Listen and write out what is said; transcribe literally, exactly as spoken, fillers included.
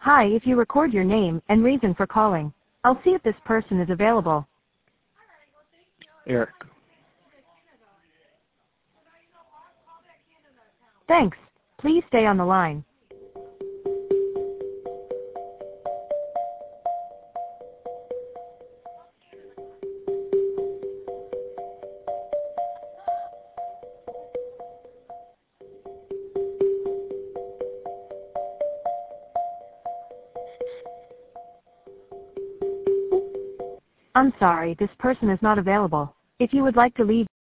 Hi, if you record your name and reason for calling, I'll see if this person is available. Eric. Thanks. Please stay on the line. I'm sorry, this person is not available. If you would like to leave